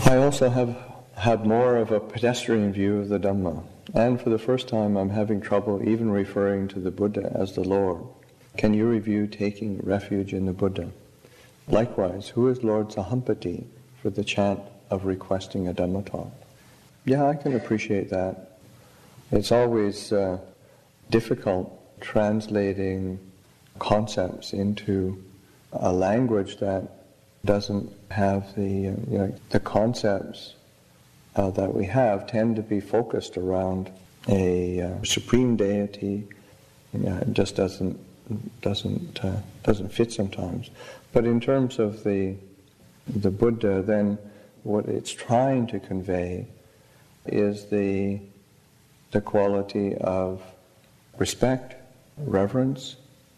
I also have had more of a pedestrian view of the Dhamma, and for the first time I'm having trouble even referring to the Buddha as the Lord. Can you review taking refuge in the Buddha? Likewise, who is Lord Sahampati for the chant of requesting a Dhamma talk? Yeah, I can appreciate that. It's always difficult translating concepts into a language that doesn't have the concepts that we have tend to be focused around a supreme deity. It just doesn't fit sometimes. But in terms of the Buddha, then what it's trying to convey is the quality of respect, reverence,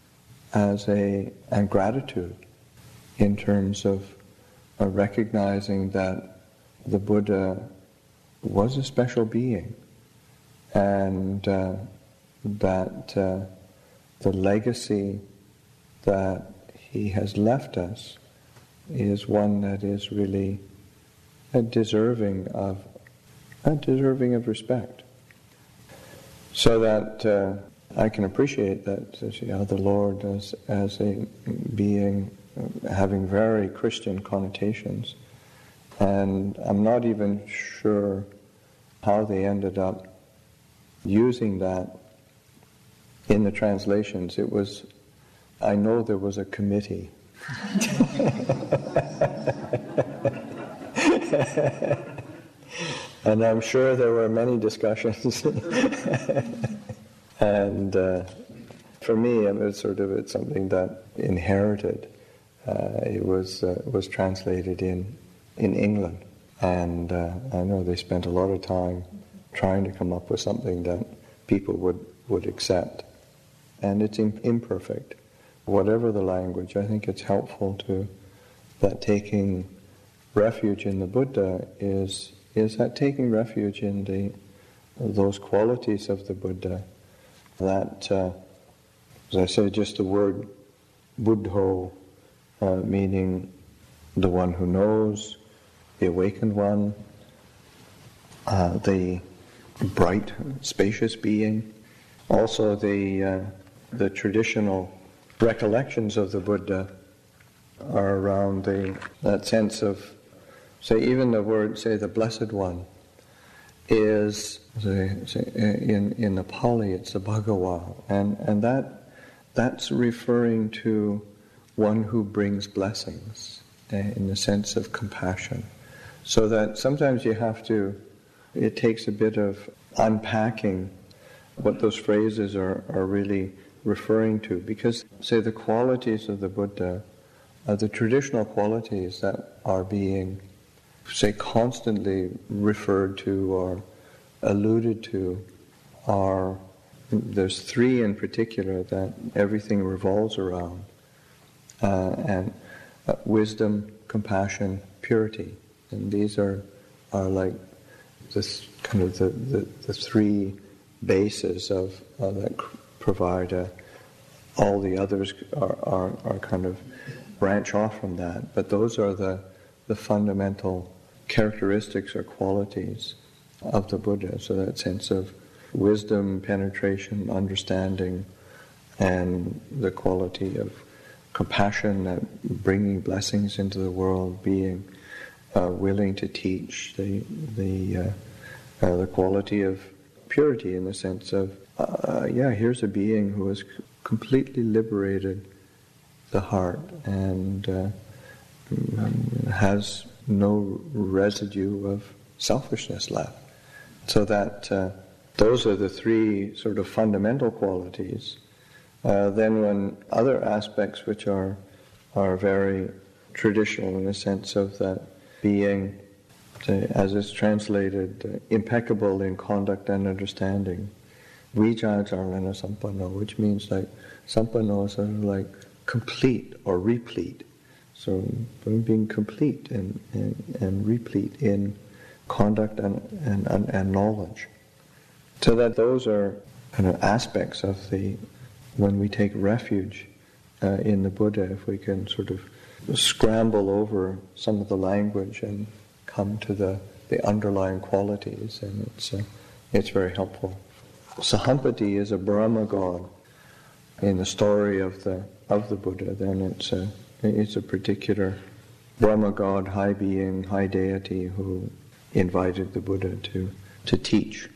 and gratitude in terms of recognizing that the Buddha was a special being, and that the legacy that he has left us is one that is really deserving of respect. So that I can appreciate that the Lord as a being having very Christian connotations, and I'm not even sure how they ended up using that in the translations. I know there was a committee. And I'm sure there were many discussions. And for me, it's something that inherited. It was translated in England, and I know they spent a lot of time trying to come up with something that people would accept. And it's imperfect. Whatever the language, I think it's helpful that taking refuge in the Buddha is that taking refuge in those qualities of the Buddha that, as I say, just the word Buddho, meaning the one who knows, the awakened one, the bright, spacious being. Also the traditional recollections of the Buddha are around that sense of, say, even the word, say, the Blessed One is, in the Pali, it's the Bhagawa, and that's referring to one who brings blessings in the sense of compassion. So that sometimes it takes a bit of unpacking what those phrases are really referring to, because, say, the qualities of the Buddha, the traditional qualities that are being, say, constantly referred to or alluded to there's three in particular that everything revolves around, and wisdom, compassion, purity, and these are like this kind of the three bases of that provide all the others are kind of branch off from that, but those are the fundamental characteristics or qualities of the Buddha. So that sense of wisdom, penetration, understanding, and the quality of compassion, bringing blessings into the world, being willing to teach, the quality of purity in the sense of, here's a being who has completely liberated the heart and has no residue of selfishness left. So that those are the three sort of fundamental qualities. Then when other aspects which are very traditional in the sense of that being, as it's translated, impeccable in conduct and understanding, Vijayacārana Sampanno, which means like Sampanno is sort of like complete or replete. So being complete and replete in conduct and knowledge. So that those are kind of aspects of when we take refuge in the Buddha, if we can sort of scramble over some of the language and come to the underlying qualities, and it's very helpful. Sahampati is a Brahma god. In the story of the Buddha, then it's a particular Brahma god, high being, high deity who invited the Buddha to teach.